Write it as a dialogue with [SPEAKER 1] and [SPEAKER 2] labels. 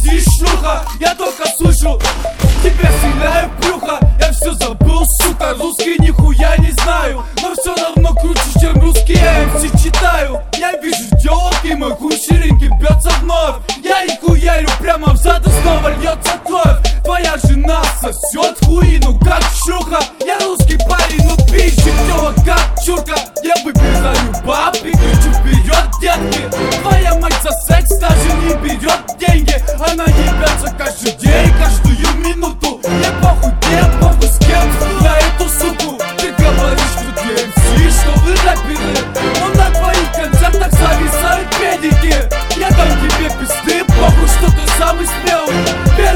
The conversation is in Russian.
[SPEAKER 1] MC шлюха, я только слышу тебя стреляю в брюхо. Я все забыл, сука, русский нихуя не знаю, но все равно круче, чем русские MC читаю. Я вижу телки, мой хуй ширинки бьется вновь. Я и хуярю прямо в зад и снова льется кровь. Твоя жена сосет хуину, как шлюха. Я русский парень, но пищит тело, как чурка. Я выбираю баб и кричу вперед, детки. Твоя мать за секс даже не берет деньги. Она ебется каждый день, каждую минуту. Я похуй где, похуй с кем, на эту суку. Ты говоришь, что ты MC, что вы рэперы, но на твоих концертах зависают педики. Я дам тебе пизды, похуй, что ты самый смелый.